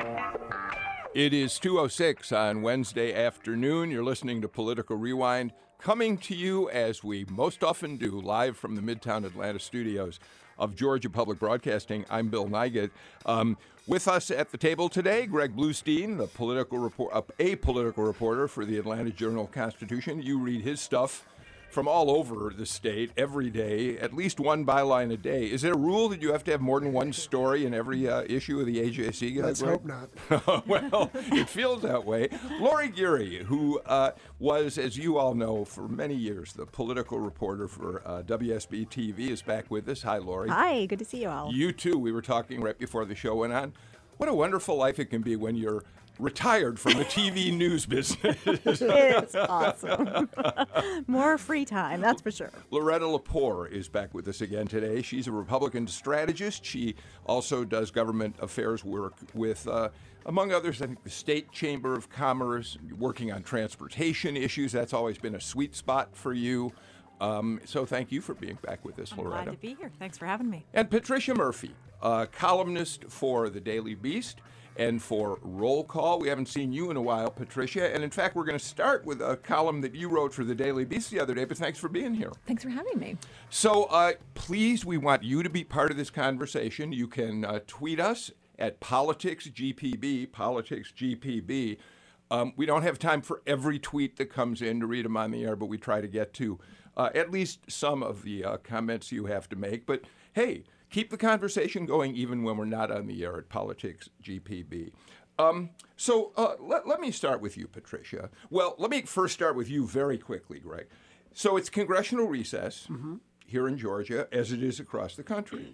It is 2:06 on Wednesday afternoon. You're listening to Political Rewind, coming to you as we most often do, live from the Midtown Atlanta studios of Georgia Public Broadcasting. I'm Bill Nigut. With us at the table today, Greg Bluestein, a political reporter for the Atlanta Journal-Constitution. You read his stuff from all over the state every day, at least one byline a day. Is it a rule that you have to have more than one story in every issue of the AJC? Let's hope not. Well, it feels that way. Lori Geary, who was, as you all know, for many years, the political reporter for WSB TV, is back with us. Hi, Lori. Hi, good to see you all. You too. We were talking right before the show went on. What a wonderful life it can be when you're retired from the TV news business. It's awesome. More free time, that's for sure. Loretta Lepore is back with us again today. She's a Republican strategist. She also does government affairs work with, among others, I think the State Chamber of Commerce, working on transportation issues. That's always been a sweet spot for you. So thank you for being back with us, Loretta. Glad to be here. Thanks for having me. And Patricia Murphy, columnist for the Daily Beast and for Roll Call. We haven't seen you in a while, Patricia. And in fact, we're going to start with a column that you wrote for the Daily Beast the other day, but thanks for being here. Thanks for having me. So please, we want you to be part of this conversation. You can tweet us at PoliticsGPB, PoliticsGPB. We don't have time for every tweet that comes in to read them on the air, but we try to get to at least some of the comments you have to make. But hey, keep the conversation going even when we're not on the air at Politics GPB. So let me start with you, Patricia. Well, let me first start with you very quickly, Greg. So it's congressional recess here in Georgia, as it is across the country.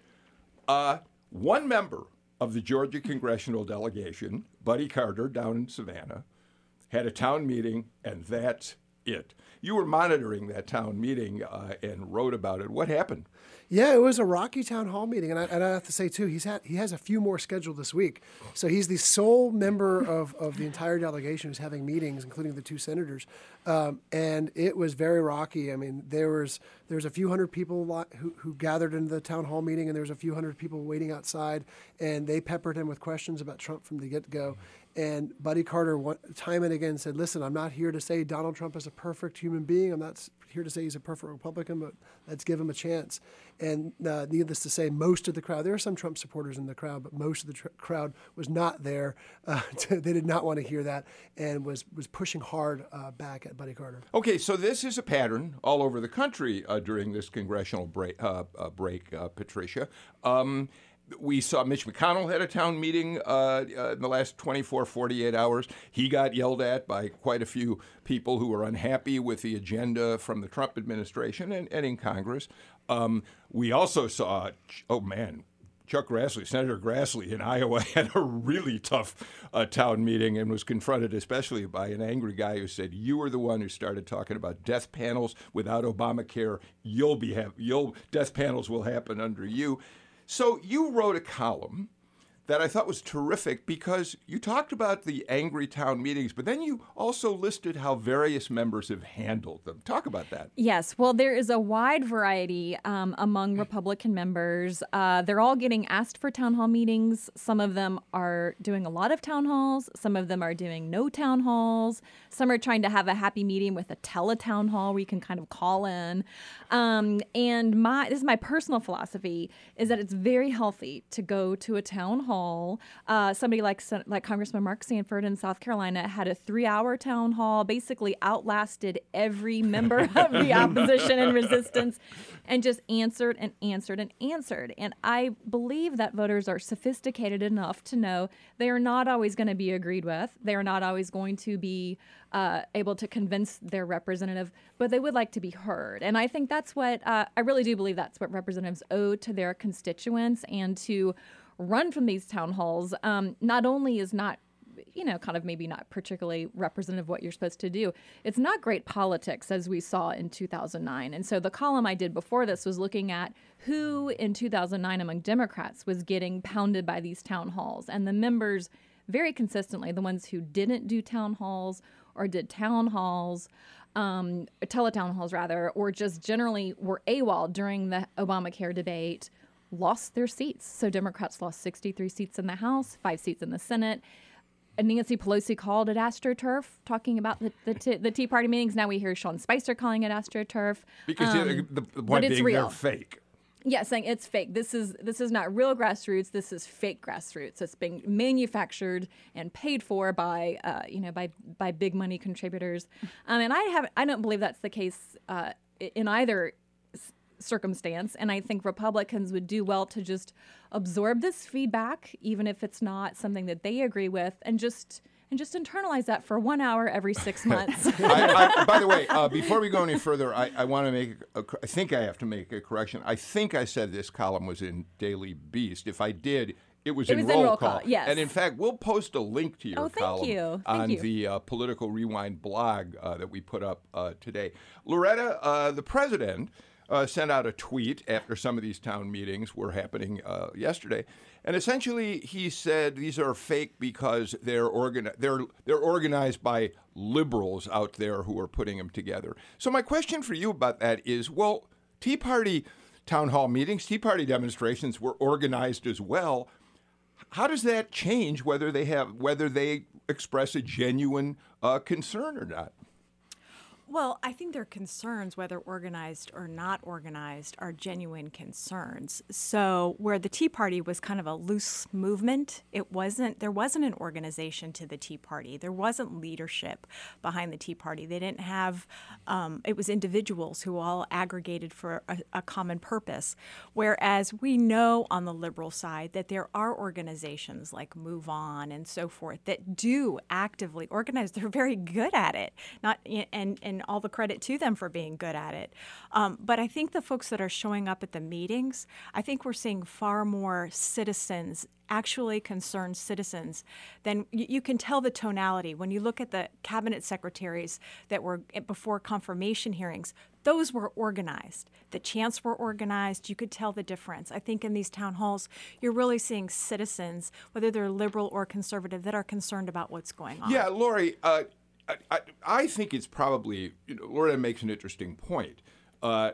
One member of the Georgia congressional delegation, Buddy Carter, down in Savannah, had a town meeting, and that's it. You were monitoring that town meeting and wrote about it. What happened? Yeah, it was a rocky town hall meeting, and I have to say too, he has a few more scheduled this week. So he's the sole member of the entire delegation who's having meetings, including the two senators, and it was very rocky. I mean, there was a few hundred people who gathered into the town hall meeting, and there was a few hundred people waiting outside, and they peppered him with questions about Trump from the get-go. And Buddy Carter, time and again, said, listen, I'm not here to say Donald Trump is a perfect human being. I'm not here to say he's a perfect Republican, but let's give him a chance. And needless to say, most of the crowd, there are some Trump supporters in the crowd, but most of the crowd was not there. They did not want to hear that and was pushing hard back at Buddy Carter. Okay, so this is a pattern all over the country during this congressional break, Patricia. We saw Mitch McConnell had a town meeting in the last 24, 48 hours. He got yelled at by quite a few people who were unhappy with the agenda from the Trump administration and in Congress. We also saw, Chuck Grassley, Senator Grassley in Iowa had a really tough town meeting and was confronted especially by an angry guy who said, you were the one who started talking about death panels. Without Obamacare, death panels will happen under you. So you wrote a column that I thought was terrific because you talked about the angry town meetings, but then you also listed how various members have handled them. Talk about that. Yes. Well, there is a wide variety among Republican members. They're all getting asked for town hall meetings. Some of them are doing a lot of town halls. Some of them are doing no town halls. Some are trying to have a happy meeting with a teletown hall where you can kind of call in. And this is my personal philosophy, is that it's very healthy to go to a town hall. Somebody like Congressman Mark Sanford in South Carolina had a 3-hour town hall, basically outlasted every member of the opposition and resistance, and just answered and answered and answered. And I believe that voters are sophisticated enough to know they are not always going to be agreed with. They are not always going to be able to convince their representative, but they would like to be heard. And I think that's what, I really do believe that's what representatives owe to their constituents, and to run from these town halls not only is not, kind of maybe not particularly representative of what you're supposed to do, it's not great politics, as we saw in 2009. And so the column I did before this was looking at who in 2009 among Democrats was getting pounded by these town halls. And the members very consistently, the ones who didn't do town halls or did town halls, teletown halls rather, or just generally were AWOL during the Obamacare debate, lost their seats. So Democrats lost 63 seats in the House, 5 seats in the Senate. And Nancy Pelosi called it AstroTurf, talking about the Tea Party meetings. Now we hear Sean Spicer calling it AstroTurf. Because the point being real. they're fake. Yeah, saying it's fake. This is not real grassroots. This is fake grassroots. It's being manufactured and paid for by by big money contributors. And I don't believe that's the case in either circumstance. And I think Republicans would do well to just absorb this feedback, even if it's not something that they agree with, and just internalize that for 1 hour every 6 months. By the way, before we go any further, I want to make I think I have to make a correction. I think I said this column was in Daily Beast. If I did, it was in Roll Call. Yes. And in fact, we'll post a link to your column on Thank you. the Political Rewind blog that we put up today. Loretta, the president sent out a tweet after some of these town meetings were happening yesterday. And essentially, he said these are fake because they're organized by liberals out there who are putting them together. So my question for you about that is, well, Tea Party town hall meetings, Tea Party demonstrations were organized as well. How does that change whether they express a genuine concern or not? Well, I think their concerns, whether organized or not organized, are genuine concerns. So where the Tea Party was kind of a loose movement, there wasn't an organization to the Tea Party. There wasn't leadership behind the Tea Party. They didn't have, it was individuals who all aggregated for a common purpose. Whereas we know on the liberal side that there are organizations like Move On and so forth that do actively organize. They're very good at it, and all the credit to them for being good at it. But I think the folks that are showing up at the meetings, I think we're seeing far more citizens, actually concerned citizens, than you can tell the tonality. When you look at the cabinet secretaries that were before confirmation hearings, those were organized. The chants were organized. You could tell the difference. I think in these town halls, you're really seeing citizens, whether they're liberal or conservative, that are concerned about what's going on. Yeah, Lori, I think it's probably, Loretta makes an interesting point. I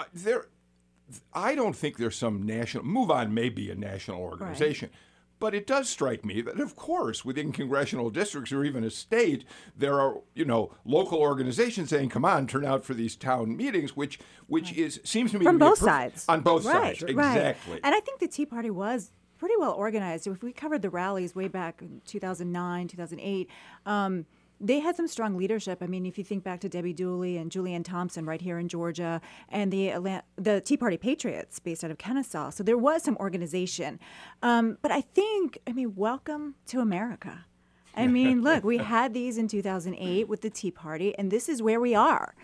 don't think there's some national, Move On may be a national organization, but it does strike me that, of course, within congressional districts or even a state, there are, local organizations saying, come on, turn out for these town meetings, which seems to me from to be both sides. On both sides, exactly. And I think the Tea Party was pretty well organized. If we covered the rallies way back in 2009, 2008, they had some strong leadership. I mean, if you think back to Debbie Dooley and Julianne Thompson right here in Georgia, and the Tea Party Patriots based out of Kennesaw. So there was some organization. But I mean, welcome to America. I mean, look, we had these in 2008 with the Tea Party, and this is where we are.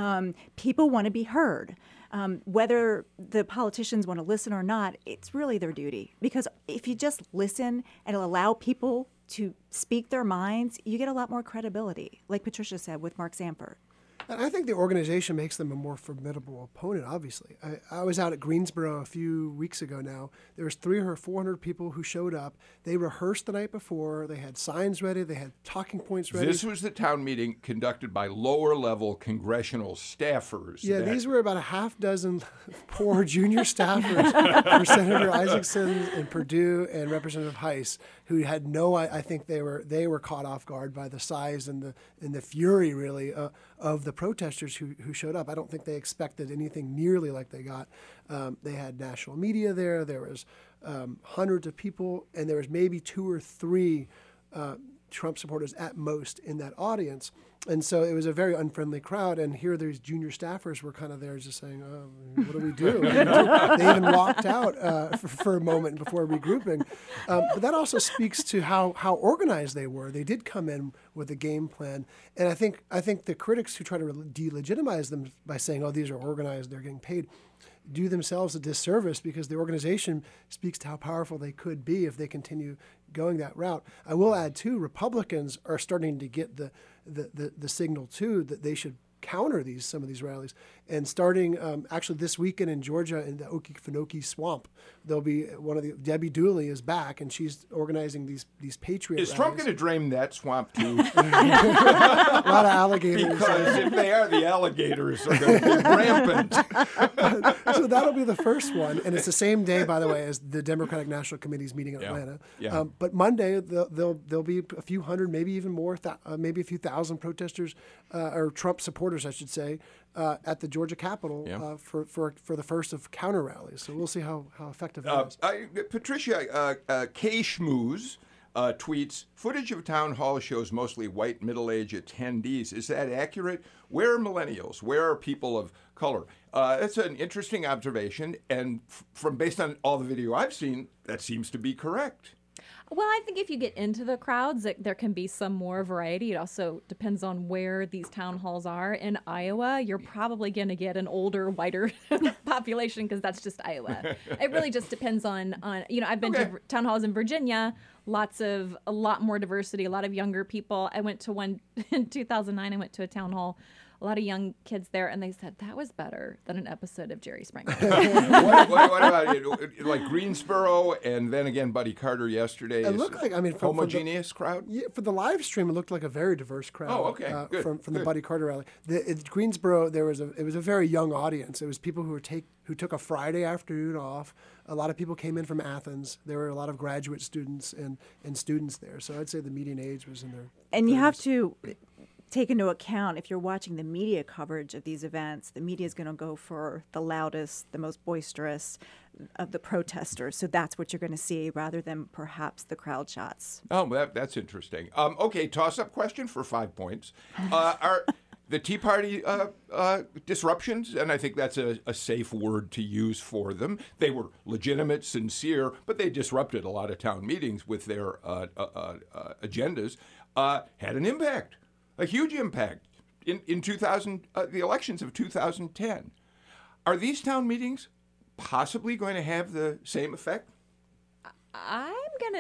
People want to be heard. Whether the politicians want to listen or not, it's really their duty. Because if you just listen and allow people to speak their minds, you get a lot more credibility, like Patricia said with Mark Sanford. And I think the organization makes them a more formidable opponent, obviously. I was out at Greensboro a few weeks ago now. There was 300 or 400 people who showed up. They rehearsed the night before. They had signs ready. They had talking points ready. This was the town meeting conducted by lower-level congressional staffers. Yeah, these were about a half dozen poor junior staffers for Senator Isaacson and Perdue and Representative Heiss, who had I think they were caught off guard by the size and the fury, really, of the protesters who showed up. I don't think they expected anything nearly like they got. They had national media there. There was hundreds of people, and there was maybe 2 or 3 Trump supporters at most in that audience. And so it was a very unfriendly crowd. And here these junior staffers were kind of there just saying, what do we do? They even walked out for a moment before regrouping. But that also speaks to how organized they were. They did come in with a game plan. And I think the critics who try to delegitimize them by saying, oh, these are organized, they're getting paid, do themselves a disservice, because the organization speaks to how powerful they could be if they continue going that route. I will add, too, Republicans are starting to get the signal, too, that they should counter some of these rallies. And starting actually this weekend in Georgia in the Okefenokee Swamp, there'll be Debbie Dooley is back, and she's organizing these Patriot Is Trump rallies. going to drain that swamp too? A lot of alligators. Because if they are, the alligators are going to be rampant. So that'll be the first one, and it's the same day, by the way, as the Democratic National Committee's meeting in Atlanta. Yeah. But Monday there'll be a few hundred, maybe even more, maybe a few thousand protesters or Trump supporters, I should say, at the Georgia Capitol for the first of counter rallies. So we'll see how effective that is. Patricia, K. Schmooze tweets, footage of town hall shows mostly white middle-aged attendees. Is that accurate? Where are millennials? Where are people of color? That's an interesting observation, and from based on all the video I've seen, that seems to be correct. Well, I think if you get into the crowds, there can be some more variety. It also depends on where these town halls are. In Iowa, you're probably going to get an older, whiter population because that's just Iowa. It really just depends on I've been to town halls in Virginia, a lot more diversity, a lot of younger people. I went to one in 2009. I went to a town hall, a lot of young kids there, and they said that was better than an episode of Jerry Springer. what about it? Like Greensboro, and then again Buddy Carter yesterday. It looked like, homogeneous crowd. Yeah, for the live stream, it looked like a very diverse crowd. Oh, okay, good, From the good. Buddy Carter rally. At Greensboro, it was a very young audience. It was people who took a Friday afternoon off. A lot of people came in from Athens. There were a lot of graduate students and students there. So I'd say the median age was in their And you have 30s. to take into account, if you're watching the media coverage of these events, the media is going to go for the loudest, the most boisterous of the protesters. So that's what you're going to see rather than perhaps the crowd shots. Oh, that's interesting. Okay, toss-up question for 5 points. Are the Tea Party disruptions, and I think that's a safe word to use for them, they were legitimate, sincere, but they disrupted a lot of town meetings with their agendas, had an impact. A huge impact in the elections of 2010. Are these town meetings possibly going to have the same effect? I'm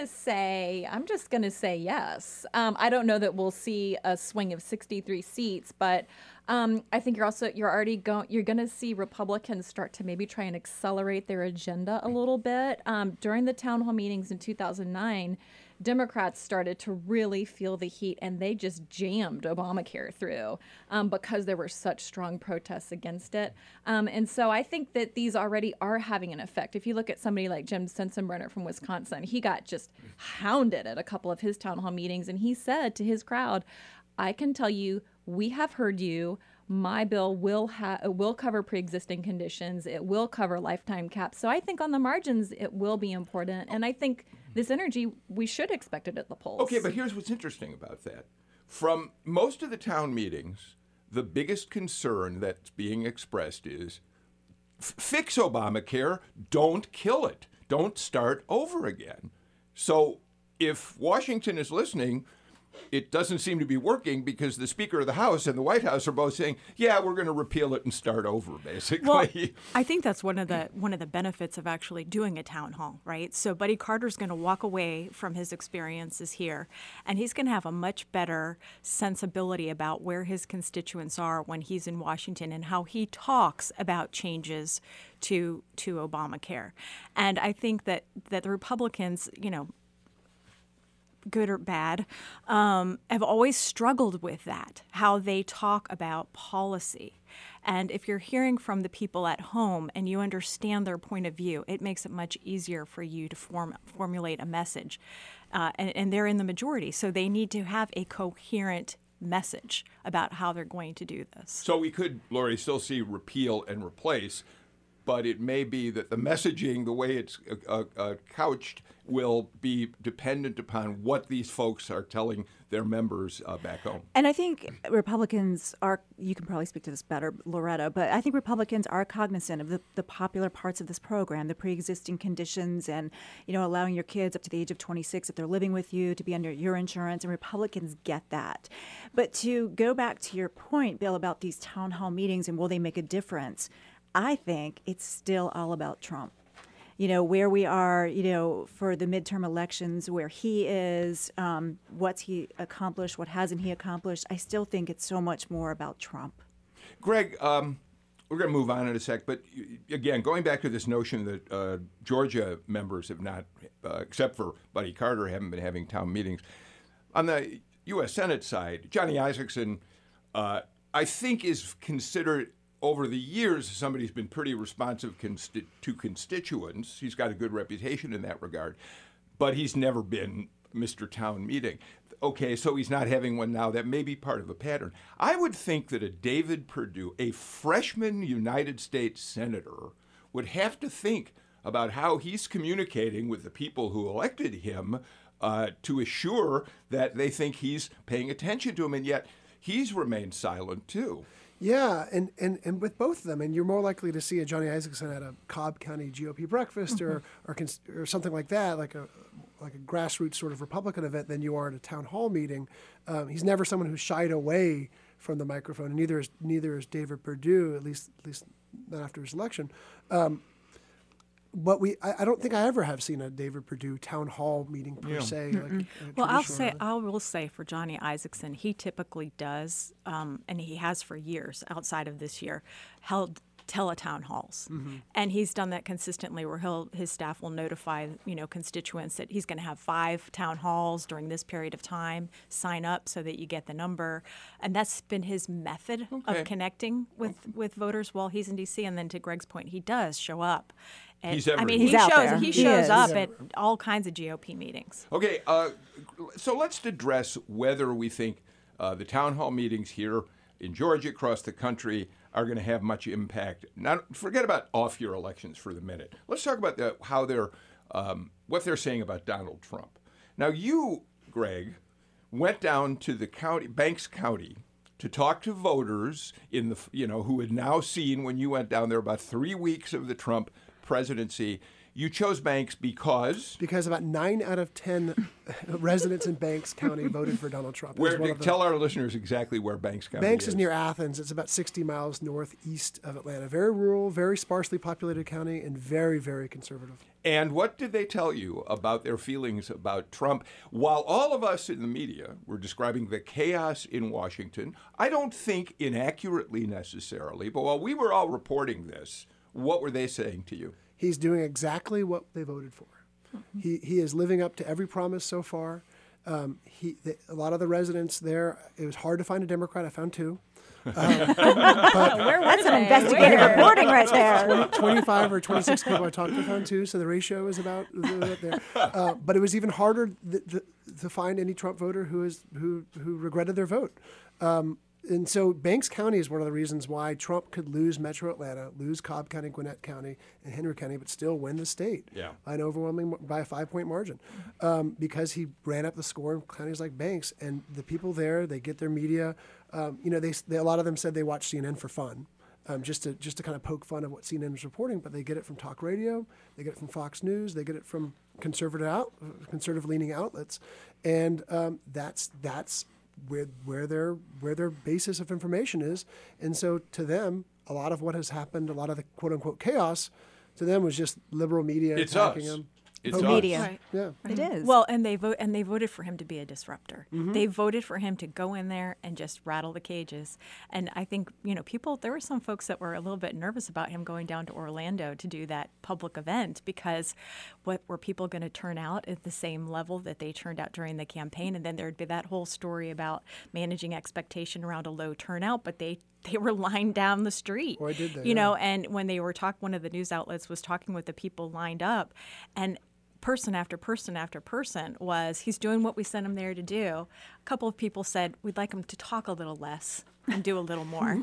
just gonna say yes. I don't know that we'll see a swing of 63 seats, but I think you're gonna see Republicans start to maybe try and accelerate their agenda a little bit. During the town hall meetings in 2009, Democrats started to really feel the heat, and they just jammed Obamacare through because there were such strong protests against it. And so I think that these already are having an effect. If you look at somebody like Jim Sensenbrenner from Wisconsin, he got just hounded at a couple of his town hall meetings, and he said to his crowd, I can tell you, we have heard you. My bill will cover pre-existing conditions. It will cover lifetime caps. So I think on the margins, it will be important. And I think this energy, we should expect it at the polls. Okay, but here's what's interesting about that. From most of the town meetings, the biggest concern that's being expressed is fix Obamacare, don't kill it, don't start over again. So if Washington is listening, it doesn't seem to be working because the Speaker of the House and the White House are both saying, yeah, we're going to repeal it and start over, basically. Well, I think that's one of the benefits of actually doing a town hall, right? So Buddy Carter's going to walk away from his experiences here, and he's going to have a much better sensibility about where his constituents are when he's in Washington and how he talks about changes to Obamacare. And I think that the Republicans, good or bad, have always struggled with that, how they talk about policy. And if you're hearing from the people at home and you understand their point of view, it makes it much easier for you to formulate a message. And they're in the majority, so they need to have a coherent message about how they're going to do this. So we could, Lori, still see repeal and replace, but it may be that the messaging, the way it's couched, will be dependent upon what these folks are telling their members back home. And I think Republicans are, you can probably speak to this better, Loretta, but I think Republicans are cognizant of the popular parts of this program, the pre-existing conditions and, allowing your kids up to the age of 26, if they're living with you, to be under your insurance, and Republicans get that. But to go back to your point, Bill, about these town hall meetings and will they make a difference, I think it's still all about Trump. Where we are, for the midterm elections, where he is, what's he accomplished, what hasn't he accomplished. I still think it's so much more about Trump. Greg, We're going to move on in a sec, but again, going back to this notion that Georgia members have not, except for Buddy Carter, haven't been having town meetings. On the U.S. Senate side, Johnny Isakson, I think, is considered over the years somebody who's been pretty responsive to constituents. He's got a good reputation in that regard, but he's never been Mr. Town Meeting. Okay, so he's not having one now. That may be part of a pattern. I would think that a David Perdue, a freshman United States senator, would have to think about how he's communicating with the people who elected him to assure that they think he's paying attention to him, and yet he's remained silent too. Yeah, and with both of them, and you're more likely to see a Johnny Isakson at a Cobb County GOP breakfast or something like that, like a grassroots sort of Republican event, than you are at a town hall meeting. He's never someone who shied away from the microphone, and neither is David Perdue, at least not after his election. But I don't think I ever have seen a David Perdue town hall meeting per se. Well, I will say for Johnny Isakson, he typically does, and he has for years outside of this year, held teletown halls, and he's done that consistently. Where his staff will notify constituents that he's going to have 5 town halls during this period of time. Sign up so that you get the number, and that's been his method of connecting with voters while he's in D.C. And then to Greg's point, he does show up. And, He's everywhere. I mean, He's out there. he He shows is. up at all kinds of GOP meetings. Okay, so let's address whether we think the town hall meetings here in Georgia, across the country, are going to have much impact. Forget about off-year elections for the minute. Let's talk about what they're saying about Donald Trump. Now, you, Greg, went down to the county, Banks County, to talk to voters who had now seen, when you went down there, about 3 weeks of the Trump presidency. You chose Banks because about 9 out of 10 residents in Banks County voted for Donald Trump. Tell our listeners exactly where Banks County is. Banks is near Athens. It's about 60 miles northeast of Atlanta. Very rural, very sparsely populated county, and very, very conservative. And what did they tell you about their feelings about Trump? While all of us in the media were describing the chaos in Washington, I don't think inaccurately necessarily, but while we were all reporting this, what were they saying to you? He's doing exactly what they voted for. He is living up to every promise so far. A lot of the residents there, it was hard to find a Democrat. I found 2. That's some investigative reporting right there. 25 or 26 people I talked to found 2, so the ratio is about there. But it was even harder to find any Trump voter who regretted their vote. And so Banks County is one of the reasons why Trump could lose Metro Atlanta, lose Cobb County, Gwinnett County, and Henry County, but still win the state by a 5-point margin, because he ran up the score in counties like Banks. And the people there, they get their media. A lot of them said they watch CNN for fun, just to kind of poke fun of what CNN is reporting. But they get it from talk radio, they get it from Fox News, they get it from conservative-leaning outlets, and that's where their basis of information is. And so to them, a lot of what has happened, a lot of the quote unquote chaos, to them was just liberal media attacking them. It's media. Right. Yeah. It is. Well, and they voted for him to be a disruptor. They voted for him to go in there and just rattle the cages. And I think, there were some folks that were a little bit nervous about him going down to Orlando to do that public event, because were people going to turn out at the same level that they turned out during the campaign? And then there'd be that whole story about managing expectation around a low turnout, but they were lined down the street, Boy, did they, and when they were one of the news outlets was talking with the people lined up, and person after person after person he's doing what we sent him there to do. A couple of people said, we'd like him to talk a little less and do a little more,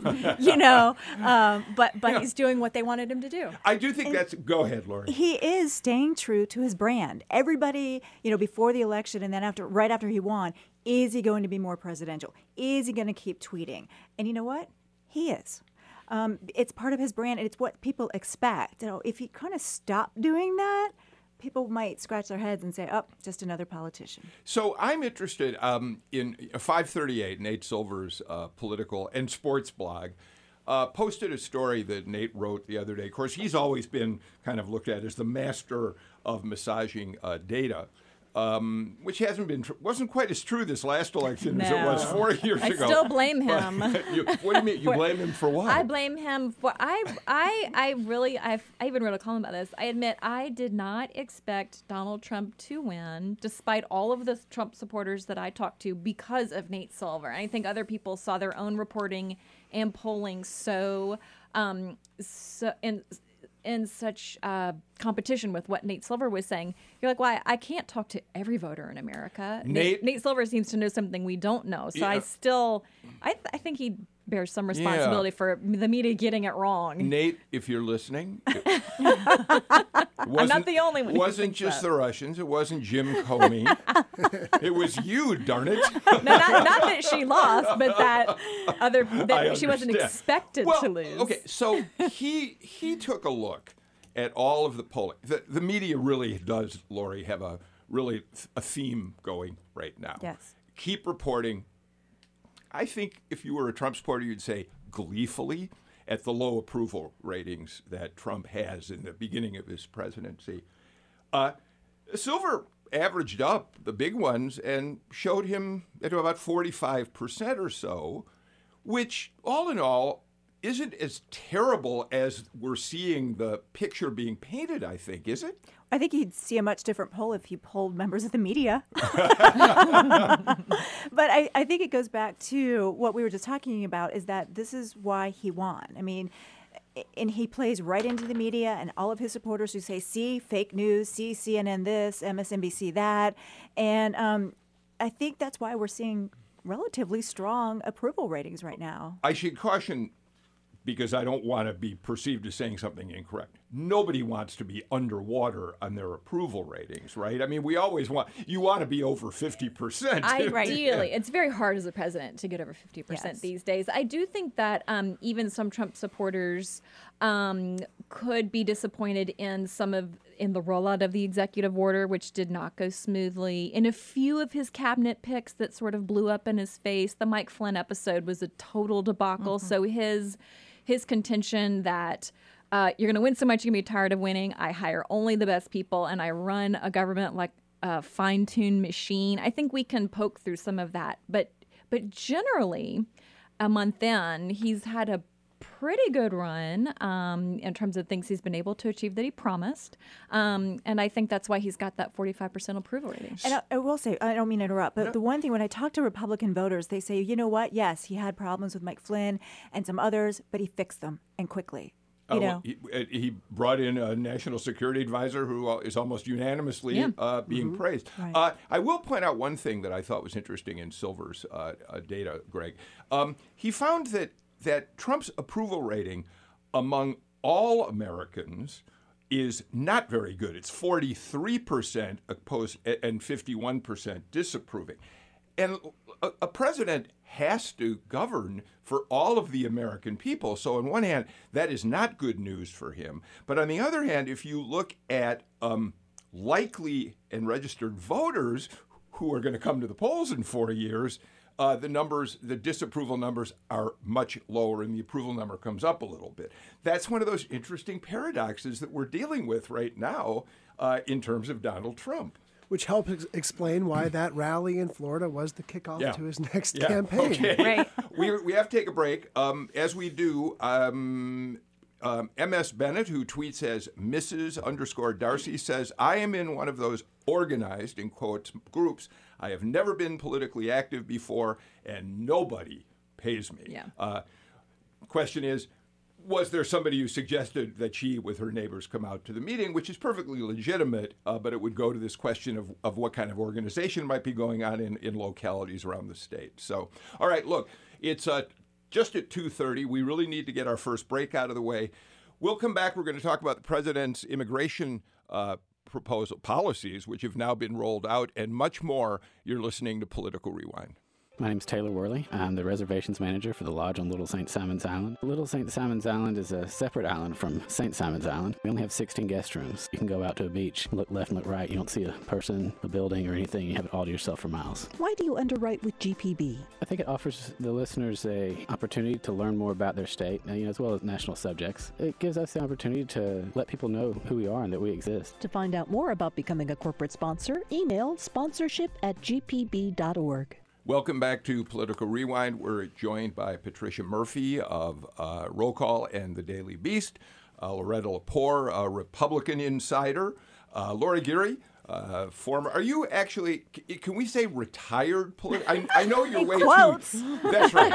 but he's doing what they wanted him to do. I do think go ahead, Lori. He is staying true to his brand. Everybody, before the election and then right after he won, is he going to be more presidential? Is he going to keep tweeting? And you know what? He is. It's part of his brand, and it's what people expect. If he kind of stopped doing that, people might scratch their heads and say, oh, just another politician. So I'm interested in 538, Nate Silver's political and sports blog, posted a story that Nate wrote the other day. Of course, he's always been kind of looked at as the master of massaging data. which wasn't quite as true this last election as it was No. 4 years I ago. still blame him. What do you mean? You blame him for what? I blame him for I even wrote a column about this. I admit I did not expect Donald Trump to win, despite all of the Trump supporters that I talked to, because of Nate Silver. And I think other people saw their own reporting and polling in such competition with what Nate Silver was saying. You're like, well, I can't talk to every voter in America. Nate Silver seems to know something we don't know. So Yeah. I think he bears some responsibility for the media getting it wrong. Nate, if you're listening, I'm not the only one. It who wasn't thinks just that. the Russians. It wasn't Jim Comey. It was you, darn it. No, not that she lost, but that she wasn't understand. expected Well, to lose. Okay, so he took a look at all of the polling. The media really does, Lori, have a theme going right now. Yes. Keep reporting. I think if you were a Trump supporter, you'd say gleefully at the low approval ratings that Trump has in the beginning of his presidency. Silver averaged up the big ones and showed him at about 45% or so, which all in all isn't as terrible as we're seeing the picture being painted, I think, is it? I think you'd see a much different poll if you polled members of the media. But I think it goes back to what we were just talking about, is that this is why he won. I mean, and he plays right into the media and all of his supporters who say, see, fake news, see CNN this, MSNBC that. And I think that's why we're seeing relatively strong approval ratings right now. I should caution, because I don't want to be perceived as saying something incorrect. Nobody wants to be underwater on their approval ratings, right? I mean, you want to be over 50%. Ideally, it's very hard as a president to get over 50% Yes. these days. I do think that even some Trump supporters could be disappointed in the rollout of the executive order, which did not go smoothly. In a few of his cabinet picks that sort of blew up in his face, the Mike Flynn episode was a total debacle. Mm-hmm. So his contention that you're going to win so much, you're going to be tired of winning. I hire only the best people, and I run a government like a fine-tuned machine. I think we can poke through some of that. But generally, a month in, he's had a pretty good run in terms of things he's been able to achieve that he promised. And I think that's why he's got that 45% approval rating. And I will say, I don't mean to interrupt, but the one thing when I talk to Republican voters, they say, you know what? Yes, he had problems with Mike Flynn and some others, but he fixed them, and quickly. He brought in a national security advisor who is almost unanimously being praised. Right. I will point out one thing that I thought was interesting in Silver's data, Greg. He found that Trump's approval rating among all Americans is not very good. It's 43% opposed and 51% disapproving. And a president has to govern for all of the American people. So on one hand, that is not good news for him. But on the other hand, if you look at likely and registered voters who are going to come to the polls in 4 years, the disapproval numbers are much lower and the approval number comes up a little bit. That's one of those interesting paradoxes that we're dealing with right now in terms of Donald Trump. Which helps explain why that rally in Florida was the kickoff to his next campaign. Okay. Right. We have to take a break. As we do, MS Bennett, who tweets as Mrs._Darcy, says, I am in one of those organized, in quotes, groups. I have never been politically active before, and nobody pays me. Yeah. Question is, was there somebody who suggested that she, with her neighbors, come out to the meeting, which is perfectly legitimate, but it would go to this question of what kind of organization might be going on in localities around the state. So, all right, look, it's just at 2:30. We really need to get our first break out of the way. We'll come back. We're going to talk about the president's immigration policies, which have now been rolled out, and much more. You're listening to Political Rewind. My name's Taylor Worley. I'm the reservations manager for the lodge on Little St. Simons Island. Little St. Simons Island is a separate island from St. Simons Island. We only have 16 guest rooms. You can go out to a beach, look left and look right. You don't see a person, a building, or anything. You have it all to yourself for miles. Why do you underwrite with GPB? I think it offers the listeners a opportunity to learn more about their state, as well as national subjects. It gives us the opportunity to let people know who we are and that we exist. To find out more about becoming a corporate sponsor, email sponsorship@gpb.org. Welcome back to Political Rewind. We're joined by Patricia Murphy of Roll Call and the Daily Beast, Loretta Lepore, a Republican insider, Lori Geary, former. Are you actually? Can we say retired? I know you're way quotes. too. That's right.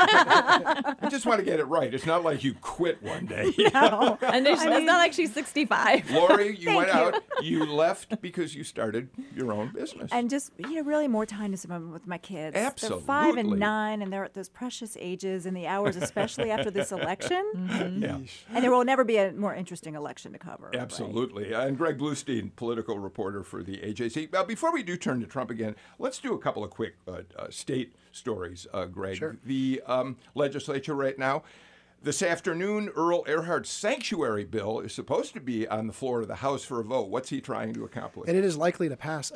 I just want to get it right. It's not like you quit one day. No. And it's not like she's 65. Lori, you went out. You left because you started your own business. And just, really more time to spend with my kids. Absolutely. They're 5 and 9, and they're at those precious ages in the hours, especially after this election. Yeah. And there will never be a more interesting election to cover. right? Absolutely. And Greg Bluestein, political reporter for the AJC. Now, before we do turn to Trump again, let's do a couple of quick state stories, Greg. Sure. The legislature right now, this afternoon, Earl Earhart's sanctuary bill is supposed to be on the floor of the House for a vote. What's he trying to accomplish? And it is likely to pass.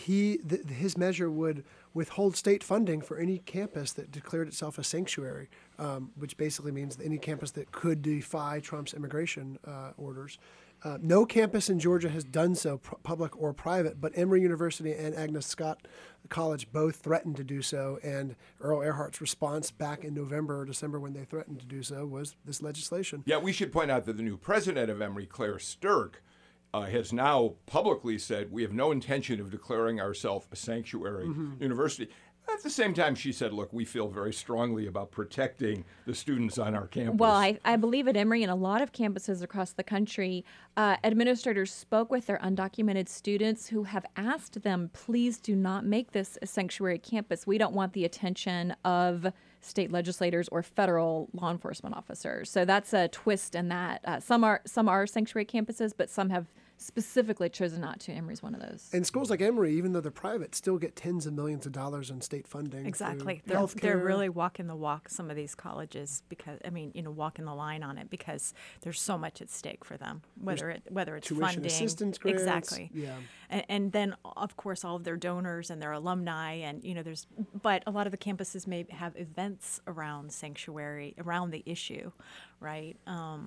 His measure would withhold state funding for any campus that declared itself a sanctuary, which basically means that any campus that could defy Trump's immigration orders. No campus in Georgia has done so, public or private, but Emory University and Agnes Scott College both threatened to do so, and Earl Earhart's response back in November or December when they threatened to do so was this legislation. Yeah, we should point out that the new president of Emory, Claire Sturck, has now publicly said we have no intention of declaring ourselves a sanctuary university. At the same time, she said, look, we feel very strongly about protecting the students on our campus. Well, I believe at Emory and a lot of campuses across the country, administrators spoke with their undocumented students who have asked them, please do not make this a sanctuary campus. We don't want the attention of state legislators or federal law enforcement officers. So that's a twist in that. Some are sanctuary campuses, but some have specifically chosen not to. Emory's one of those. And schools like Emory, even though they're private, still get tens of millions of dollars in state funding. Exactly. They're They're really walking the walk, some of these colleges, because, walking the line on it because there's so much at stake for them, whether it's tuition funding. assistance grants. Exactly. Yeah. And then, of course, all of their donors and their alumni, and, but a lot of the campuses may have events around sanctuary, around the issue, right?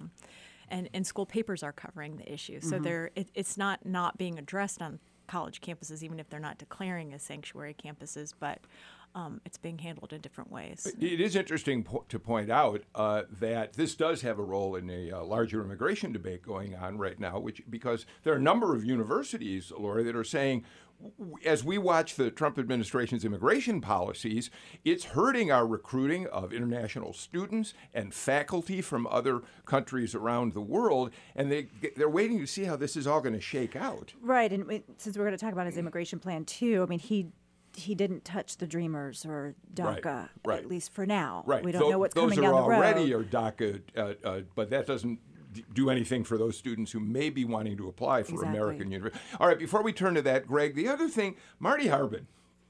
And school papers are covering the issue. So it's not being addressed on college campuses, even if they're not declaring as sanctuary campuses, but it's being handled in different ways. It is interesting to point out that this does have a role in a larger immigration debate going on right now, because there are a number of universities, Lori, that are saying, as we watch the Trump administration's immigration policies, it's hurting our recruiting of international students and faculty from other countries around the world, and they're waiting to see how this is all going to shake out. Right, and since we're going to talk about his immigration plan too, he didn't touch the Dreamers or DACA, Right. at least for now. Right. We don't know what's coming down the road. Those are already DACA, but that doesn't do anything for those students who may be wanting to apply for American university. All right, before we turn to that, Greg, the other thing, Marty Harbin.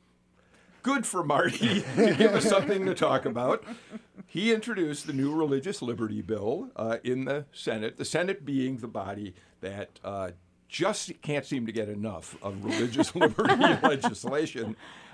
Good for Marty to give us something to talk about. He introduced the new religious liberty bill in the Senate being the body that just can't seem to get enough of religious liberty legislation.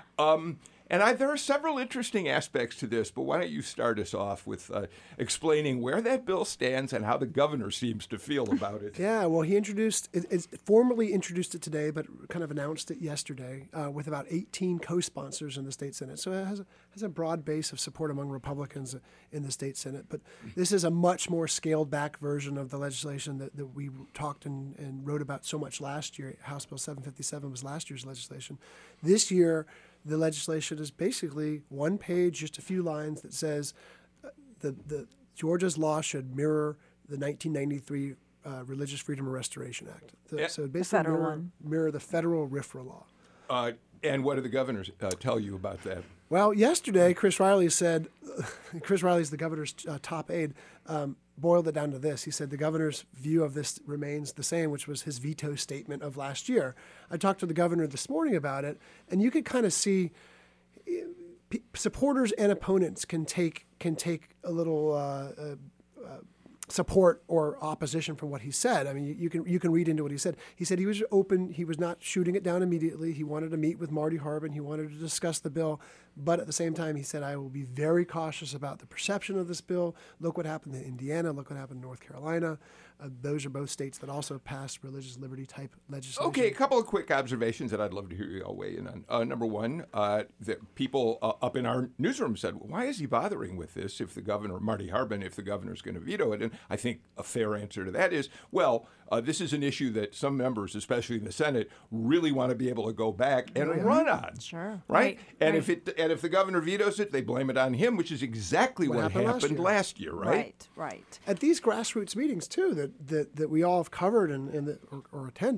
And there are several interesting aspects to this, but why don't you start us off with explaining where that bill stands and how the governor seems to feel about it? Yeah, well, he formally introduced it today, but kind of announced it yesterday with about 18 co-sponsors in the state Senate. So it has a broad base of support among Republicans in the state Senate. But this is a much more scaled back version of the legislation that we talked and wrote about so much last year. House Bill 757 was last year's legislation. This year, the legislation is basically one page, just a few lines that says the Georgia's law should mirror the 1993 Religious Freedom and Restoration Act. So it basically mirror the federal RFRA law. And what did the governors tell you about that? Well, yesterday, Chris Riley said, Chris Riley's the governor's top aide, boiled it down to this. He said the governor's view of this remains the same, which was his veto statement of last year. I talked to the governor this morning about it, and you could kind of see supporters and opponents can take a little support or opposition from what he said. I mean, you can read into what he said. He said he was open. He was not shooting it down immediately. He wanted to meet with Marty Harbin. He wanted to discuss the bill. But at the same time, he said, I will be very cautious about the perception of this bill. Look what happened in Indiana. Look what happened in North Carolina. Those are both states that also passed religious liberty type legislation. Okay, a couple of quick observations that I'd love to hear you all weigh in on. Number one, that people up in our newsroom said, why is he bothering with this if the governor, Marty Harbin, if the governor's going to veto it? And I think a fair answer to that is, well, this is an issue that some members, especially in the Senate, really want to be able to go back and run on. Sure. Right? And right. if the governor vetoes it, they blame it on him, which is exactly what happened last year, right? Right. At these grassroots meetings, too, that we all have covered or attend,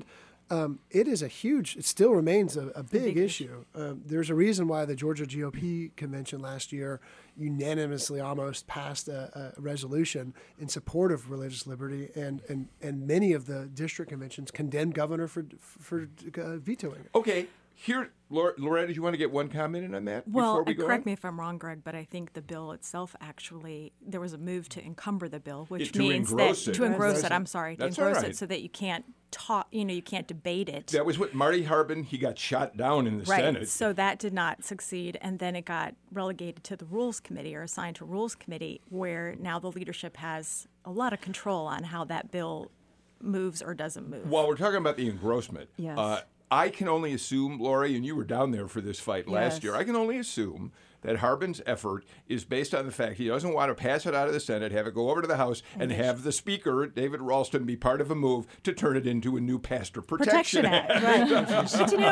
it still remains a big issue. There's a reason why the Georgia GOP convention last year unanimously almost passed a resolution in support of religious liberty, and many of the district conventions condemned governor for vetoing it. Okay. Here, Loretta, do you want to get one comment in on that Well, before we go correct on? me if I'm wrong, Greg, but I think the bill itself actually, there was a move to encumber the bill, which To means engross that it. to engross it. I'm sorry, That's to engross all right. it so that you can't talk, you can't debate it. That was what Marty Harbin, he got shot down in the Right. Senate. So that did not succeed, and then it got relegated to the Rules Committee or assigned to Rules Committee, where now the leadership has a lot of control on how that bill moves or doesn't move. While we're talking about the engrossment, Yes. I can only assume, Lori, and you were down there for this fight last Yes. year, I can only assume that Harbin's effort is based on the fact he doesn't want to pass it out of the Senate, have it go over to the House, and have the Speaker, David Ralston, be part of a move to turn it into a new Pastor Protection Act. Right.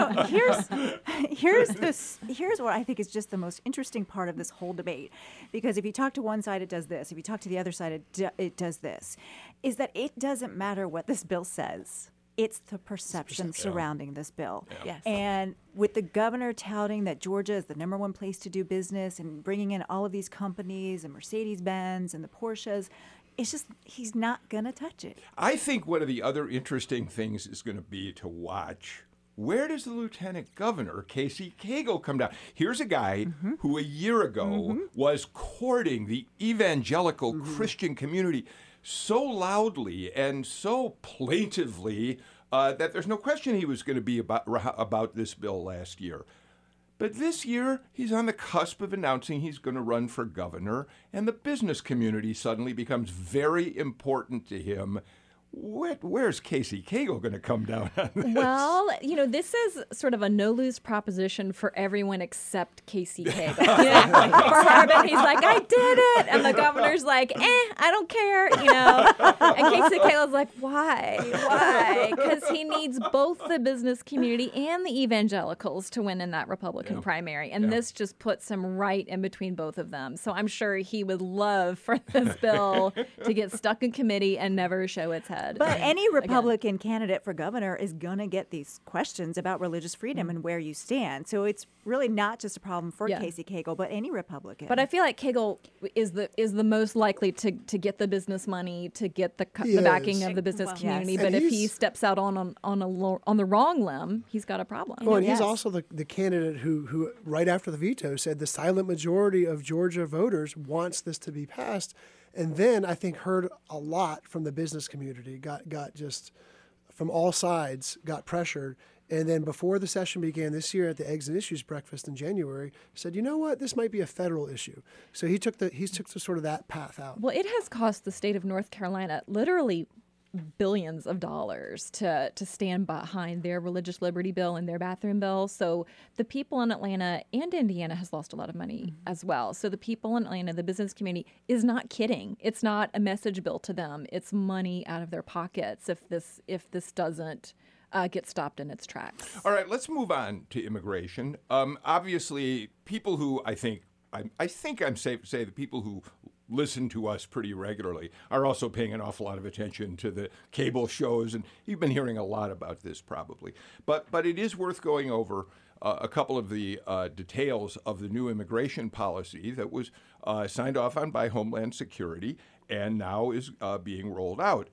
But here's what I think is just the most interesting part of this whole debate, because if you talk to one side, it does this. If you talk to the other side, it does this. Is that it doesn't matter what this bill says. It's the perception surrounding this bill. Yeah. Yes. And with the governor touting that Georgia is the number one place to do business and bringing in all of these companies and Mercedes-Benz and the Porsches, it's just, he's not going to touch it. I think one of the other interesting things is going to be to watch. Where does the Lieutenant Governor, Casey Cagle, come down? Here's a guy who a year ago was courting the evangelical Christian community so loudly and so plaintively that there's no question he was going to be about this bill last year. But this year, he's on the cusp of announcing he's going to run for governor, and the business community suddenly becomes very important to him. Where's Casey Cagle going to come down on this? Well, this is sort of a no-lose proposition for everyone except Casey Cagle. For Harbin, he's like, I did it. And the governor's like, I don't care, And Casey Cagle's like, why? Why? Because he needs both the business community and the evangelicals to win in that Republican primary. And this just puts him right in between both of them. So I'm sure he would love for this bill to get stuck in committee and never show its head. But any Republican candidate for governor is going to get these questions about religious freedom and where you stand. So it's really not just a problem for Casey Cagle, but any Republican. But I feel like Cagle is the most likely to get the business money, to get the backing of the business community. Yes. But And if he's- he steps out on the wrong limb, he's got a problem. Well, and he's Yes. also the candidate who, right after the veto, said the silent majority of Georgia voters wants this to be passed. And then I think heard a lot from the business community, got just from all sides, got pressured. And then before the session began this year at the Eggs and Issues breakfast in January, said, you know what, this might be a federal issue. So he took sort of that path out. Well, it has cost the state of North Carolina literally billions of dollars to stand behind their religious liberty bill and their bathroom bill. So the people in Atlanta and Indiana has lost a lot of money as well. So the people in Atlanta, the business community, is not kidding. It's not a message bill to them. It's money out of their pockets if this doesn't get stopped in its tracks. All right, let's move on to immigration. Obviously, people who I think I'm safe to say the people who listen to us pretty regularly are also paying an awful lot of attention to the cable shows, and you've been hearing a lot about this probably. But it is worth going over a couple of the details of the new immigration policy that was signed off on by Homeland Security and now is being rolled out.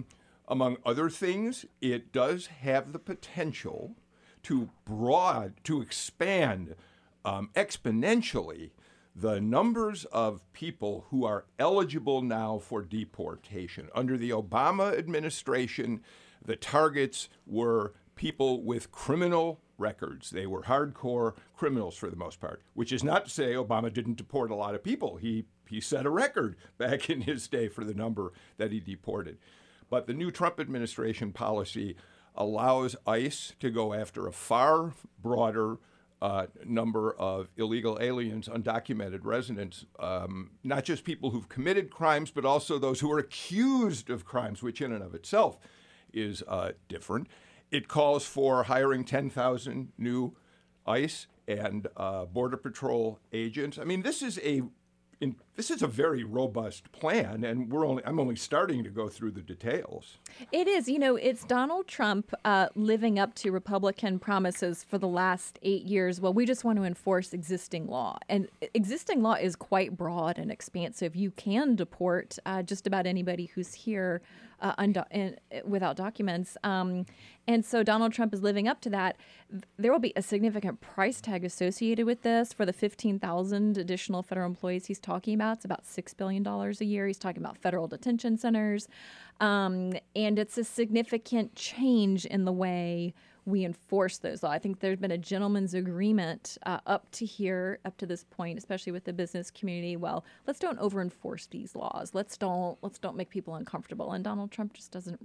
Among other things, it does have the potential to expand exponentially the numbers of people who are eligible now for deportation. Under the Obama administration, the targets were people with criminal records. They were hardcore criminals for the most part, which is not to say Obama didn't deport a lot of people. He set a record back in his day for the number that he deported. But the new Trump administration policy allows ICE to go after a far broader number of illegal aliens, undocumented residents, not just people who've committed crimes, but also those who are accused of crimes, which in and of itself is different. It calls for hiring 10,000 new ICE and Border Patrol agents. I mean, this is a very robust plan, and I'm only starting to go through the details. It is. It's Donald Trump living up to Republican promises for the last 8 years. Well, we just want to enforce existing law. And existing law is quite broad and expansive. You can deport just about anybody who's here without documents. And so Donald Trump is living up to that. There will be a significant price tag associated with this for the 15,000 additional federal employees he's talking about. It's about $6 billion a year. He's talking about federal detention centers. And it's a significant change in the way we enforce those laws. I think there's been a gentleman's agreement up to this point, especially with the business community. Well, let's don't over-enforce these laws. Let's don't make people uncomfortable. And Donald Trump just doesn't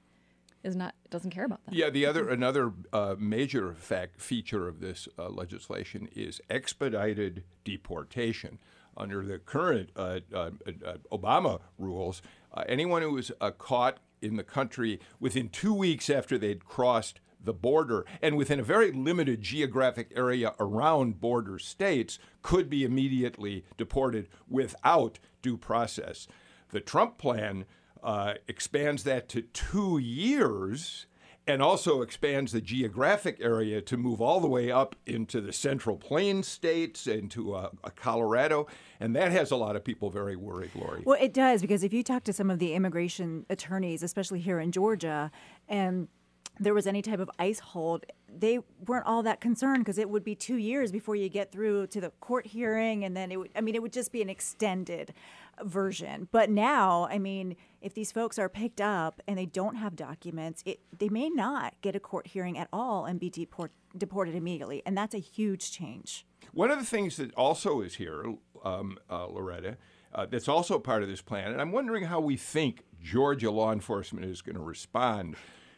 care about that. Yeah, another major feature of this legislation is expedited deportation. Under the current Obama rules, anyone who was caught in the country within 2 weeks after they'd crossed the border and within a very limited geographic area around border states could be immediately deported without due process. The Trump plan expands that to 2 years and also expands the geographic area to move all the way up into the Central Plains states, into Colorado. And that has a lot of people very worried, Lori. Well, it does, because if you talk to some of the immigration attorneys, especially here in Georgia, and there was any type of ICE hold, they weren't all that concerned because it would be 2 years before you get through to the court hearing, and then it would just be an extended version. But now, if these folks are picked up and they don't have documents, they may not get a court hearing at all and be deported immediately, and that's a huge change. One of the things that also is here, Loretta, that's also part of this plan, and I'm wondering how we think Georgia law enforcement is going to respond.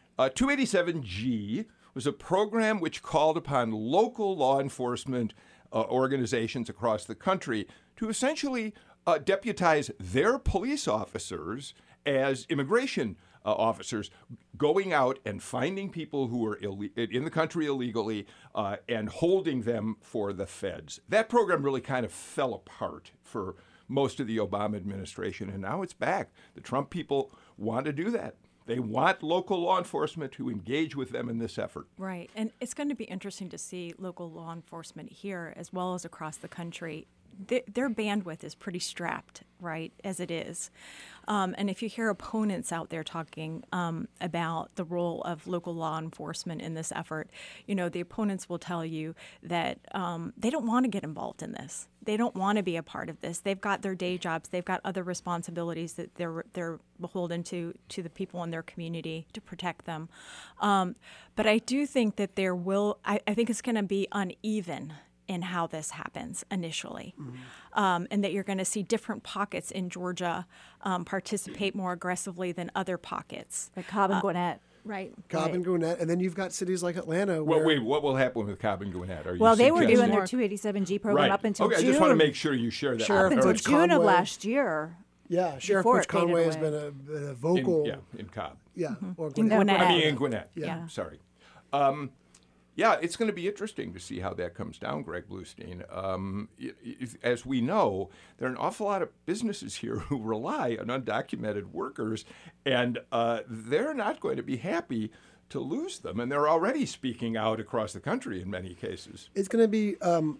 287G was a program which called upon local law enforcement organizations across the country to essentially deputize their police officers as immigration officers, going out and finding people who are in the country illegally and holding them for the feds. That program really kind of fell apart for most of the Obama administration, and now it's back. The Trump people want to do that. They want local law enforcement to engage with them in this effort. Right. And it's going to be interesting to see local law enforcement here as well as across the country. Their bandwidth is pretty strapped, right, as it is. And if you hear opponents out there talking about the role of local law enforcement in this effort, the opponents will tell you that they don't want to get involved in this. They don't want to be a part of this. They've got their day jobs. They've got other responsibilities that they're beholden to the people in their community to protect them. But I do think that I think it's going to be uneven in how this happens initially, and that you're going to see different pockets in Georgia participate more aggressively than other pockets. Like Cobb and Gwinnett. Right. Cobb and Gwinnett, and then you've got cities like Atlanta. Well, wait, what will happen with Cobb and Gwinnett? They were doing their 287G program up until June. I just want to make sure you share that. Up until June of last year. Yeah, Sheriff Butch Conway has been a vocal. In Cobb. Yeah, or Gwinnett. In Gwinnett. Yeah. Sorry. It's going to be interesting to see how that comes down, Greg Bluestein. As we know, there are an awful lot of businesses here who rely on undocumented workers, and they're not going to be happy to lose them, and they're already speaking out across the country in many cases. It's going to be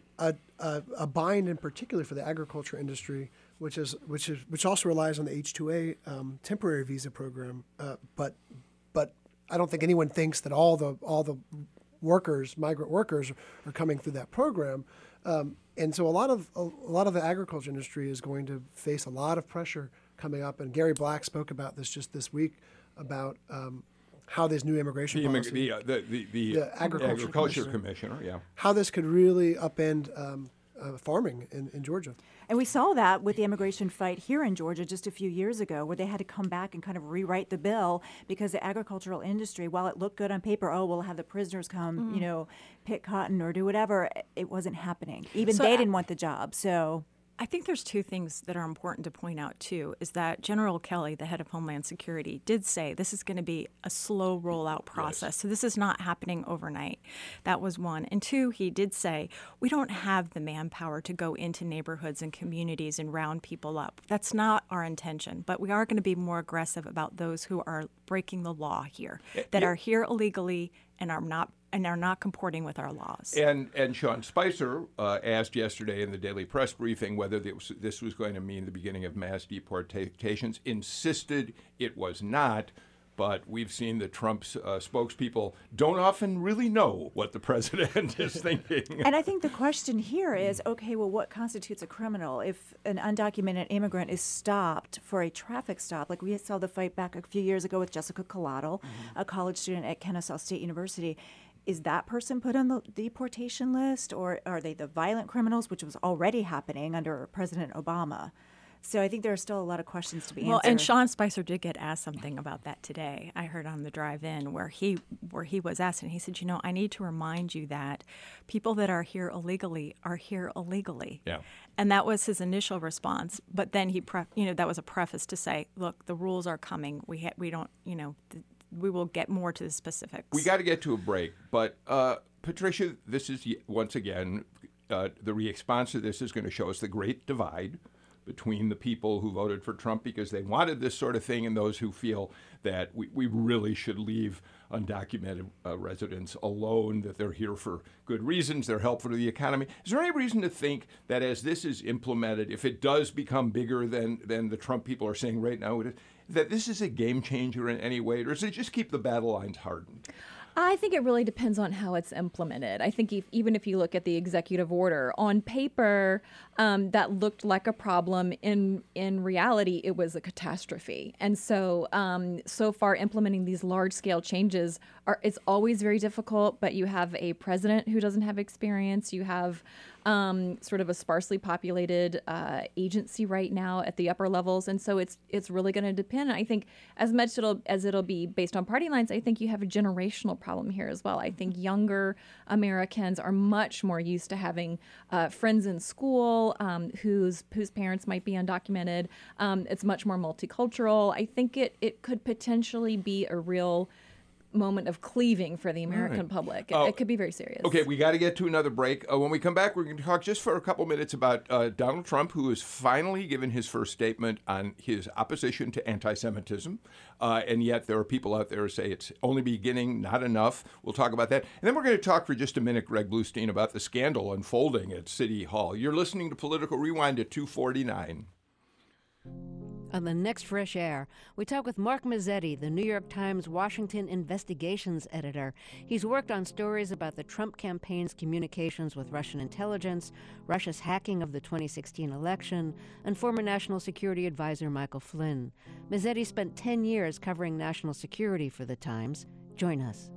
a bind in particular for the agriculture industry, which also relies on the H-2A temporary visa program. But I don't think anyone thinks that all the migrant workers, are coming through that program. And so a lot of the agriculture industry is going to face a lot of pressure coming up. And Gary Black spoke about this just this week about how this new immigration policy, the agriculture commissioner, how this could really upend farming in Georgia. And we saw that with the immigration fight here in Georgia just a few years ago, where they had to come back and kind of rewrite the bill because the agricultural industry, while it looked good on paper, we'll have the prisoners come, pick cotton or do whatever, it wasn't happening. Even they didn't want the job. So I think there's two things that are important to point out, too, is that General Kelly, the head of Homeland Security, did say this is going to be a slow rollout process. Yes. So this is not happening overnight. That was one. And two, he did say we don't have the manpower to go into neighborhoods and communities and round people up. That's not our intention. But we are going to be more aggressive about those who are breaking the law here, that are here illegally and are not comporting with our laws. And Sean Spicer asked yesterday in the Daily Press briefing whether this was going to mean the beginning of mass deportations, insisted it was not. But we've seen that Trump's spokespeople don't often really know what the president is thinking. And I think the question here is, okay, well, what constitutes a criminal? If an undocumented immigrant is stopped for a traffic stop, like we saw the fight back a few years ago with Jessica Collato, a college student at Kennesaw State University, is that person put on the deportation list, or are they the violent criminals, which was already happening under President Obama? So I think there are still a lot of questions to be answered. Well, and Sean Spicer did get asked something about that today. I heard on the drive-in where he was asked, and he said, I need to remind you that people that are here illegally are here illegally. Yeah. And that was his initial response. But then that was a preface to say, look, the rules are coming. We don't, we will get more to the specifics. We got to get to a break. But, Patricia, this is, once again, the response to this is going to show us the great divide between the people who voted for Trump because they wanted this sort of thing and those who feel that we really should leave undocumented residents alone, that they're here for good reasons, they're helpful to the economy. Is there any reason to think that as this is implemented, if it does become bigger than the Trump people are saying right now, that this is a game changer in any way, or does it just keep the battle lines hardened? I think it really depends on how it's implemented. I think even if you look at the executive order, on paper, that looked like a problem. In reality, it was a catastrophe. And so, so far, implementing these large-scale changes it's always very difficult. But you have a president who doesn't have experience. You have sort of a sparsely populated agency right now at the upper levels, and so it's really going to depend. I think as much as it'll be based on party lines, I think you have a generational problem here as well. I think younger Americans are much more used to having friends in school whose parents might be undocumented. It's much more multicultural. I think it could potentially be a real moment of cleaving for the American public. It could be very serious. Okay, we got to get to another break. When we come back, we're going to talk just for a couple minutes about Donald Trump, who has finally given his first statement on his opposition to anti-Semitism. And yet there are people out there who say it's only beginning, not enough. We'll talk about that. And then we're going to talk for just a minute, Greg Bluestein, about the scandal unfolding at City Hall. You're listening to Political Rewind at 2:49. On the next Fresh Air, we talk with Mark Mazzetti, the New York Times Washington investigations editor. He's worked on stories about the Trump campaign's communications with Russian intelligence, Russia's hacking of the 2016 election, and former National Security Advisor Michael Flynn. Mazzetti spent 10 years covering national security for the Times. Join us.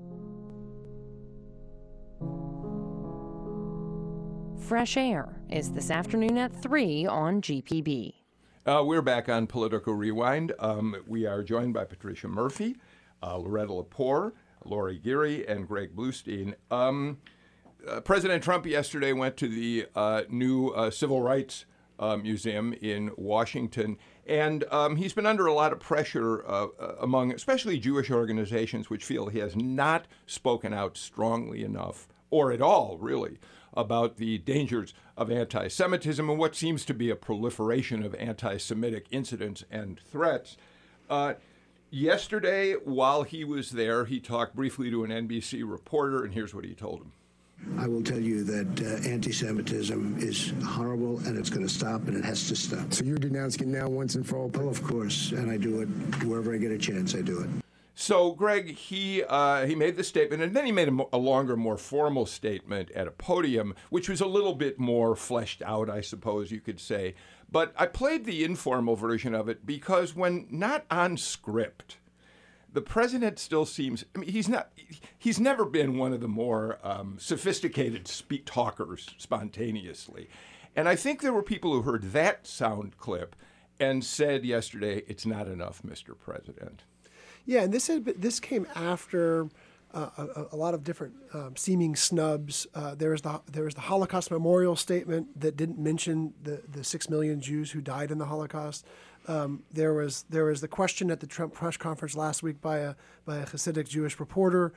Fresh Air is this afternoon at 3 on GPB. We're back on Political Rewind. We are joined by Patricia Murphy, Loretta Lepore, Lori Geary, and Greg Bluestein. President Trump yesterday went to the new Civil Rights Museum in Washington, and he's been under a lot of pressure among especially Jewish organizations which feel he has not spoken out strongly enough, or at all, really, about the dangers of anti-Semitism and what seems to be a proliferation of anti-Semitic incidents and threats. Yesterday, while he was there, he talked briefly to an NBC reporter, and here's what he told him. I will tell you that anti-Semitism is horrible, and it's going to stop, and it has to stop. So you're denouncing it now once and for all? Oh, of course, and I do it wherever I get a chance, I do it. So, Greg, he made the statement, and then he made a longer, more formal statement at a podium, which was a little bit more fleshed out, I suppose you could say. But I played the informal version of it because when not on script, the president still seems, I mean, he's never been one of the more sophisticated talkers spontaneously. And I think there were people who heard that sound clip and said yesterday, it's not enough, Mr. President. Yeah, and this came after a lot of different seeming snubs. There was the Holocaust memorial statement that didn't mention the 6 million Jews who died in the Holocaust. There was the question at the Trump press conference last week by a Hasidic Jewish reporter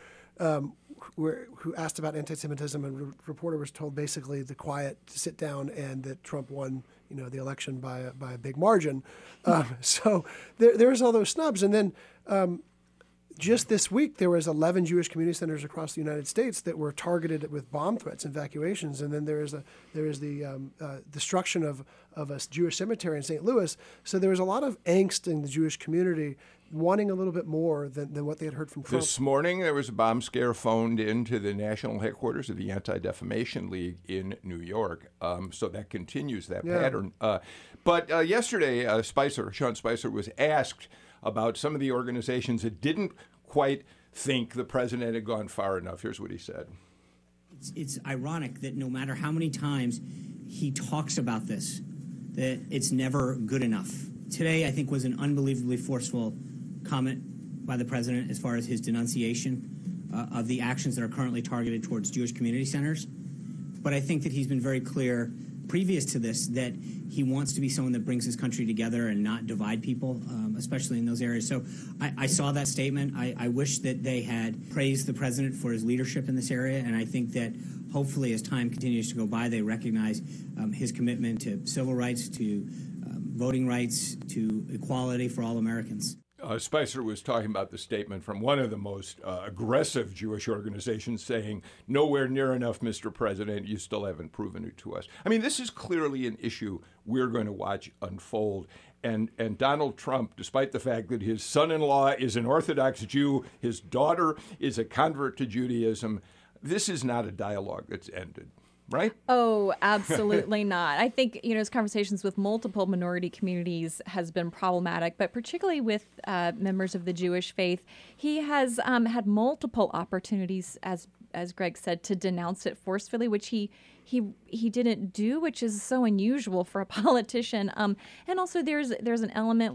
who asked about anti-Semitism, and the reporter was told basically to quiet, to sit down, and that Trump won the election by a big margin. So there's all those snubs, and then. Just this week, there was 11 Jewish community centers across the United States that were targeted with bomb threats and evacuations, and then there is the destruction of a Jewish cemetery in St. Louis. So there was a lot of angst in the Jewish community, wanting a little bit more than what they had heard from Trump. This morning, there was a bomb scare phoned into the national headquarters of the Anti-Defamation League in New York. So that continues that pattern. But yesterday, Sean Spicer was asked about some of the organizations that didn't quite think the president had gone far enough. Here's what he said. It's ironic that no matter how many times he talks about this, that it's never good enough. Today, I think, was an unbelievably forceful comment by the president as far as his denunciation of the actions that are currently targeted towards Jewish community centers. But I think that he's been very clear previous to this that he wants to be someone that brings his country together and not divide people, especially in those areas. So I saw that statement. I wish that they had praised the president for his leadership in this area, and I think that hopefully as time continues to go by, they recognize his commitment to civil rights, to voting rights, to equality for all Americans. Spicer was talking about the statement from one of the most aggressive Jewish organizations saying, nowhere near enough, Mr. President, you still haven't proven it to us. I mean, this is clearly an issue we're going to watch unfold. And Donald Trump, despite the fact that his son-in-law is an Orthodox Jew, his daughter is a convert to Judaism, this is not a dialogue that's ended. Right? Oh, absolutely not. I think, his conversations with multiple minority communities has been problematic, but particularly with members of the Jewish faith, he has had multiple opportunities, as Greg said, to denounce it forcefully, which he didn't do, which is so unusual for a politician. And also there was an element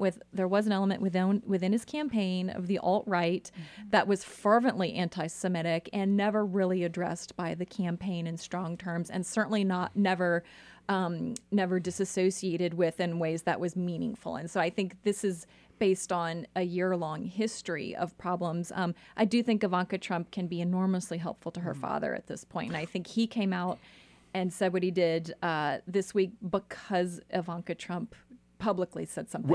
within his campaign of the alt-right that was fervently anti-Semitic and never really addressed by the campaign in strong terms, and certainly never disassociated with in ways that was meaningful. And so I think this is based on a year-long history of problems. I do think Ivanka Trump can be enormously helpful to her father at this point. And I think he came out and said what he did this week because Ivanka Trump publicly said something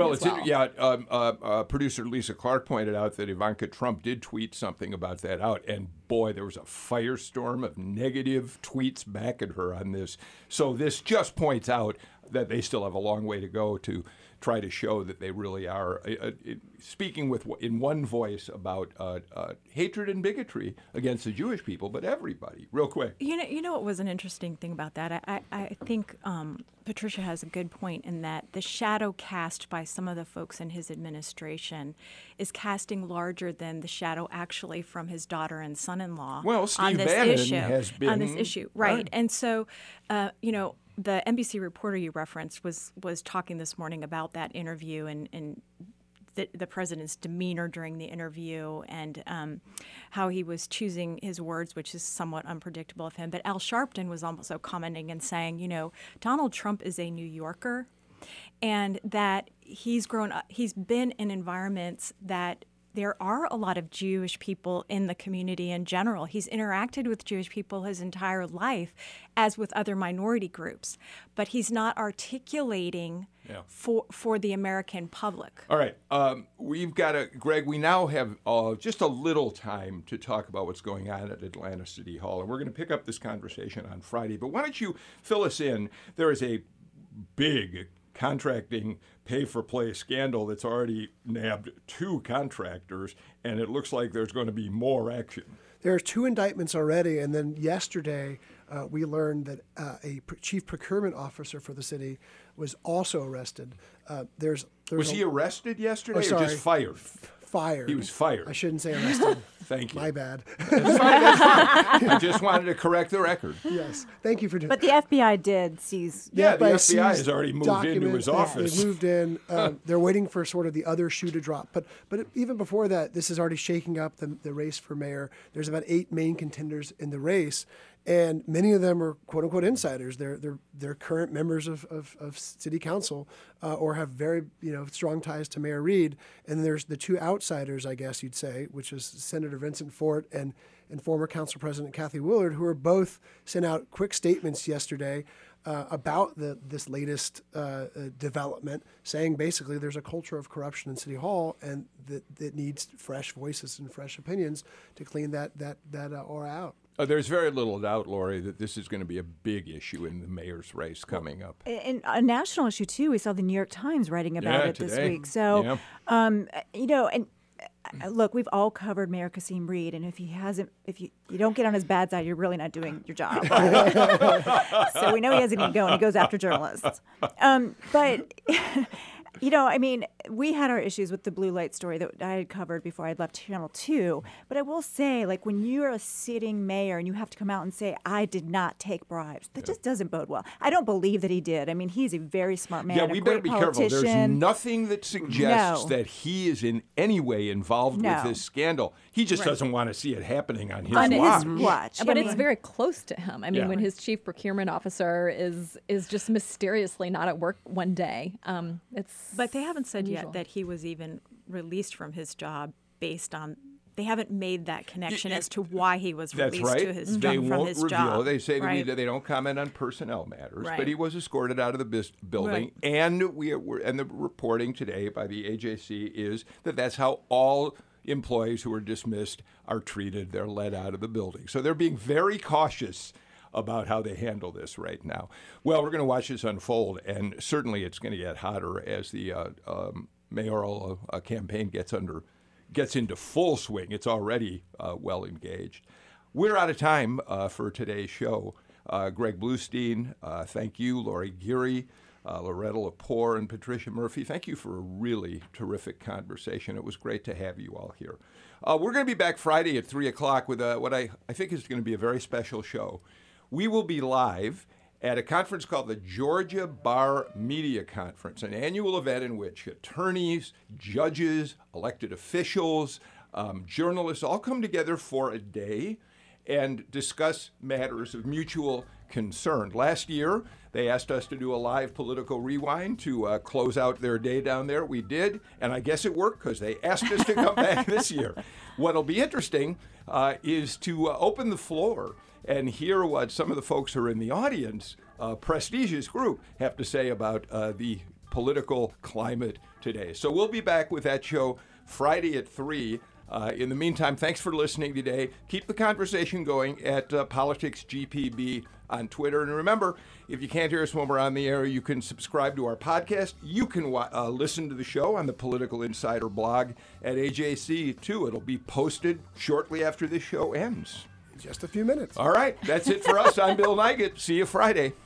producer Lisa Clark pointed out that Ivanka Trump did tweet something about that out, and boy, there was a firestorm of negative tweets back at her on this. So this just points out that they still have a long way to go to try to show that they really are speaking in one voice about hatred and bigotry against the Jewish people, but everybody. Real quick. You know what was an interesting thing about that? I think Patricia has a good point in that the shadow cast by some of the folks in his administration is casting larger than the shadow actually from his daughter and son-in-law on this issue. Right. And so, the NBC reporter you referenced was talking this morning about that interview and the president's demeanor during the interview and how he was choosing his words, which is somewhat unpredictable of him. But Al Sharpton was also commenting and saying, Donald Trump is a New Yorker, and that he's been in environments that there are a lot of Jewish people in the community in general. He's interacted with Jewish people his entire life, as with other minority groups, but he's not articulating for the American public. All right. We've got Greg, we now have just a little time to talk about what's going on at Atlanta City Hall, and we're going to pick up this conversation on Friday. But why don't you fill us in? There is a big contracting pay-for-play scandal that's already nabbed 2 contractors, and it looks like there's going to be more action. There are 2 indictments already, and then yesterday we learned that a chief procurement officer for the city was also arrested. Was he arrested yesterday or sorry. just fired? Fired. He was fired. I shouldn't say arrested. Thank you. My bad. That's fine. I just wanted to correct the record. Yes. Thank you for doing But the FBI did seize. Yeah, the FBI has already moved into his office. They moved in. They're waiting for sort of the other shoe to drop. But even before that, this is already shaking up the race for mayor. There's about 8 main contenders in the race. And many of them are "quote unquote" insiders. They're current members of city council or have very strong ties to Mayor Reed. And there's the 2 outsiders, I guess you'd say, which is Senator Vincent Fort and former Council President Kathy Willard, who are both sent out quick statements yesterday about this latest development, saying basically there's a culture of corruption in City Hall and that needs fresh voices and fresh opinions to clean that aura out. There's very little doubt, Lori, that this is going to be a big issue in the mayor's race coming up. And a national issue, too. We saw the New York Times writing about it today. this week. So, look, we've all covered Mayor Kasim Reed, and if you don't get on his bad side, you're really not doing your job. So we know he hasn't even going. He goes after journalists. But we had our issues with the blue light story that I had covered before I had left Channel 2. But I will say, when you're a sitting mayor and you have to come out and say, I did not take bribes, that just doesn't bode well. I don't believe that he did. I mean, he's a very smart man. Yeah, we better be careful. There's nothing that suggests that he is in any way involved with this scandal. He just doesn't want to see it happening on his watch. But it's very close to him. I mean, when his chief procurement officer is just mysteriously not at work one day, But they haven't said unusual. yet that he was even released from his job based on. They haven't made that connection as to why he was released to his They from won't his reveal. job. They say right? they don't comment on personnel matters, Right. but he was escorted out of the building. Right. And the reporting today by the AJC is that that's how all employees who are dismissed are treated. They're let out of the building. So they're being very cautious about how they handle this right now. Well, we're going to watch this unfold, and certainly it's going to get hotter as the mayoral campaign gets into full swing. It's already well engaged. We're out of time for today's show. Greg Bluestein, thank you. Lori Geary, Loretta Lepore, and Patricia Murphy, thank you for a really terrific conversation. It was great to have you all here. We're going to be back Friday at 3 o'clock with what I think is going to be a very special show. We will be live at a conference called the Georgia Bar Media Conference, an annual event in which attorneys, judges, elected officials, journalists all come together for a day and discuss matters of mutual concern. Last year, they asked us to do a live political rewind to close out their day down there. We did, and I guess it worked because they asked us to come back this year. What'll be interesting is to open the floor and hear what some of the folks who are in the audience, prestigious group, have to say about the political climate today. So we'll be back with that show Friday at 3. In the meantime, thanks for listening today. Keep the conversation going at PoliticsGPB on Twitter. And remember, if you can't hear us when we're on the air, you can subscribe to our podcast. You can listen to the show on the Political Insider blog at AJC, too. It'll be posted shortly after this show ends. Just a few minutes. All right, that's it for us. I'm Bill Nigut. See you Friday.